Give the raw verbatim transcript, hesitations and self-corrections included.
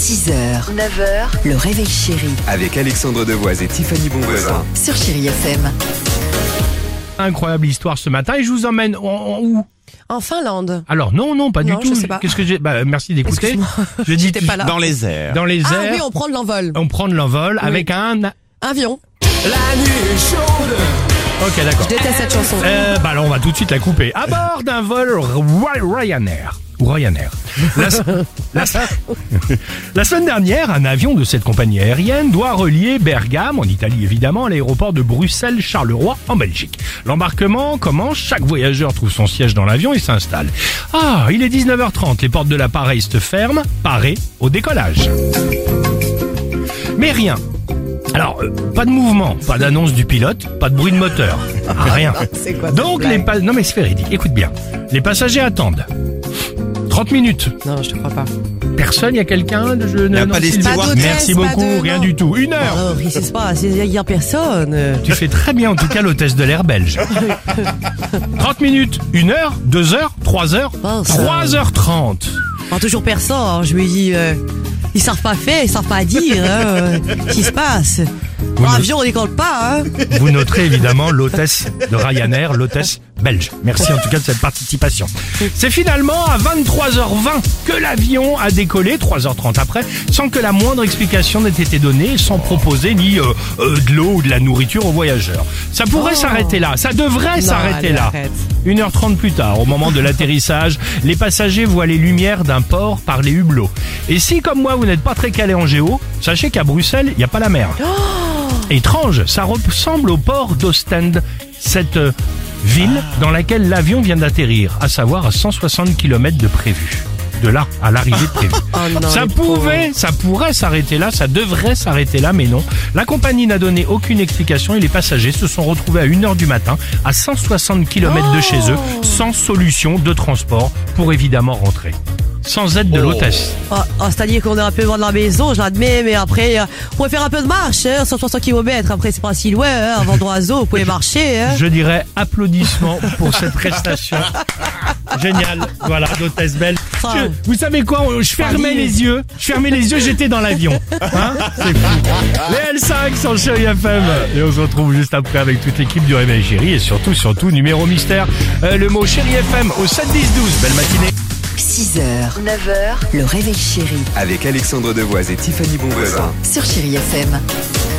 six heures, neuf heures, le réveil chéri Avec Alexandre Devoise et Tiffany Bonvoisin. sur Chéri F M. Incroyable histoire ce matin et je vous emmène en, en où? En Finlande. Alors non, non, pas Non, du tout. je sais pas. Qu'est-ce que j'ai bah, merci d'écouter. Excuse-moi, Je dis j'étais pas là. Dans les airs. dans les Ah airs. oui, on prend de l'envol. On prend de l'envol Oui. avec un. Avion. La nuit est chaude. Ok, d'accord. Je déteste cette chanson. Euh, bah alors on va tout de suite la couper. À bord d'un vol Ry- Ryanair. Ou Ryanair. La, la, la semaine dernière, un avion de cette compagnie aérienne doit relier Bergame, en Italie évidemment, à l'aéroport de Bruxelles-Charleroi, en Belgique. L'embarquement commence, chaque voyageur trouve son siège dans l'avion et s'installe. Ah, il est dix-neuf heures trente, les portes de l'appareil se ferment, paré au décollage. Mais rien. Alors, euh, pas de mouvement, pas d'annonce du pilote, pas de bruit de moteur, rien. C'est quoi Donc cette les blague pa- non mais c'est véridique, écoute bien. Les passagers attendent. trente minutes. Non, je te crois pas. Personne, il y a quelqu'un de je ne a non, pas des s'il vous stewards. plaît. Pas d'hôtesse, Merci pas beaucoup, de- rien non. du tout. Une heure. Alors, qu'est-ce qui se passe? Il y a personne. Tu fais très bien en tout cas l'hôtesse de l'air belge. trente minutes, une heure, deux heures, trois heures, Oh, ça- trois heures trente. Oh, toujours personne. Je me dis, euh, ils savent pas faire, ils savent pas dire. Hein, euh, Qu'est-ce qui se passe? L'avion, on décolle pas. Hein. Vous noterez évidemment l'hôtesse de Ryanair, l'hôtesse belge. Merci en tout cas de cette participation. C'est finalement à vingt-trois heures vingt que l'avion a décollé, trois heures trente après, sans que la moindre explication n'ait été donnée, sans proposer ni euh, euh, de l'eau ou de la nourriture aux voyageurs. Ça pourrait Oh. s'arrêter là, ça devrait Non, s'arrêter allez, là. arrête. une heure trente plus tard, au moment de l'atterrissage, les passagers voient les lumières d'un port par les hublots. Et si, comme moi, vous n'êtes pas très calé en géo, sachez qu'à Bruxelles, il n'y a pas la mer. Étrange, ça ressemble au port d'Ostende, cette euh, ville dans laquelle l'avion vient d'atterrir, à savoir à cent soixante kilomètres de prévu. De là à l'arrivée prévue. Oh non, ça les pouvait, ça pourrait s'arrêter là, ça devrait s'arrêter là, mais non. La compagnie n'a donné aucune explication et les passagers se sont retrouvés à une heure du matin, à cent soixante kilomètres de chez eux, sans solution de transport pour évidemment rentrer. Sans aide de l'hôtesse. Oh, oh, c'est-à-dire qu'on est un peu loin de la maison, je l'admets, mais après, euh, vous pouvez faire un peu de marche, hein, cent soixante kilomètres, après c'est pas si loin, hein, avant d'oiseau, vous pouvez marcher. Hein. Je dirais applaudissements pour cette prestation. Génial, voilà, d'hôtesse belle. Je- vous savez quoi, je fermais les yeux, je fermais les yeux, j'étais dans l'avion. Hein, c'est fou. Les L cinq sur Chéri F M. Et on se retrouve juste après avec toute l'équipe du Réveil Chéri et surtout, surtout, numéro mystère, euh, le mot Chéri F M au sept dix douze. Belle matinée. six heures, neuf heures, le réveil chéri Avec Alexandre Devoise et Tiffany Bonvoisin. sur Chéri F M.